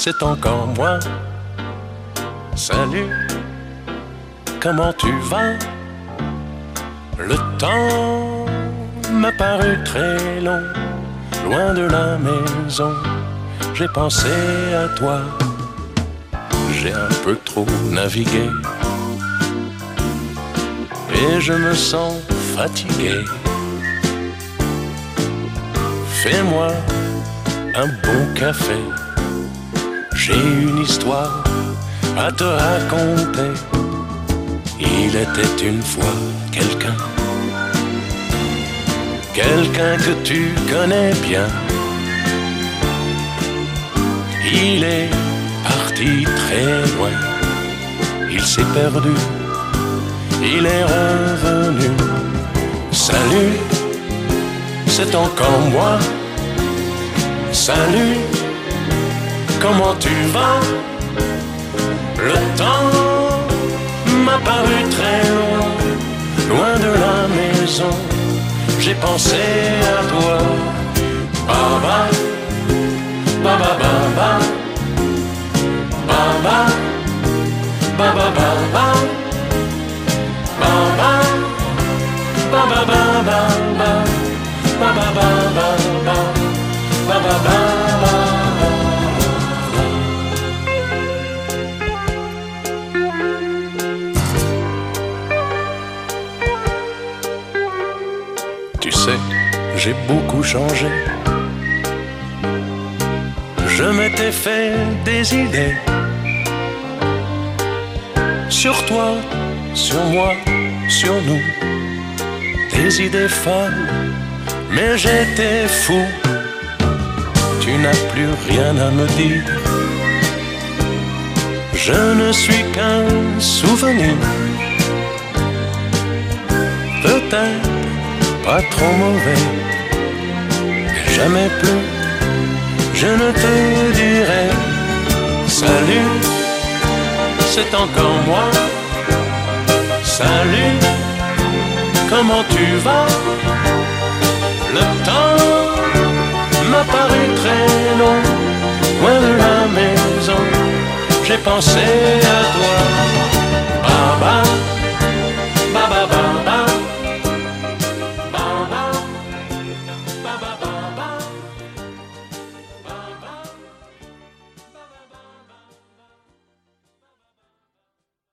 c'est encore moi. Salut, comment tu vas? Le temps m'a paru très long, loin de la maison, j'ai pensé à toi. J'ai un peu trop navigué et je me sens fatigué. Fais-moi un bon café, j'ai une histoire à te raconter. Il était une fois quelqu'un que tu connais bien. Il est parti très loin, il s'est perdu, il est revenu. Salut, c'est encore moi. Salut, comment tu vas? Le temps m'a paru très long, loin de la maison, j'ai pensé à toi. Baba, baba, baba, baba, baba, baba, baba, baba, baba, baba, baba, baba. Tu sais, j'ai beaucoup changé. Je m'étais fait des idées sur toi, sur moi, sur nous. Des idées folles, mais j'étais fou. Tu n'as plus rien à me dire. Je ne suis qu'un souvenir. Peut-être pas trop mauvais, mais jamais plus je ne te dirai. Salut, c'est encore moi. Salut, comment tu vas? Le temps m'a paru très long, loin de la maison, j'ai pensé à toi.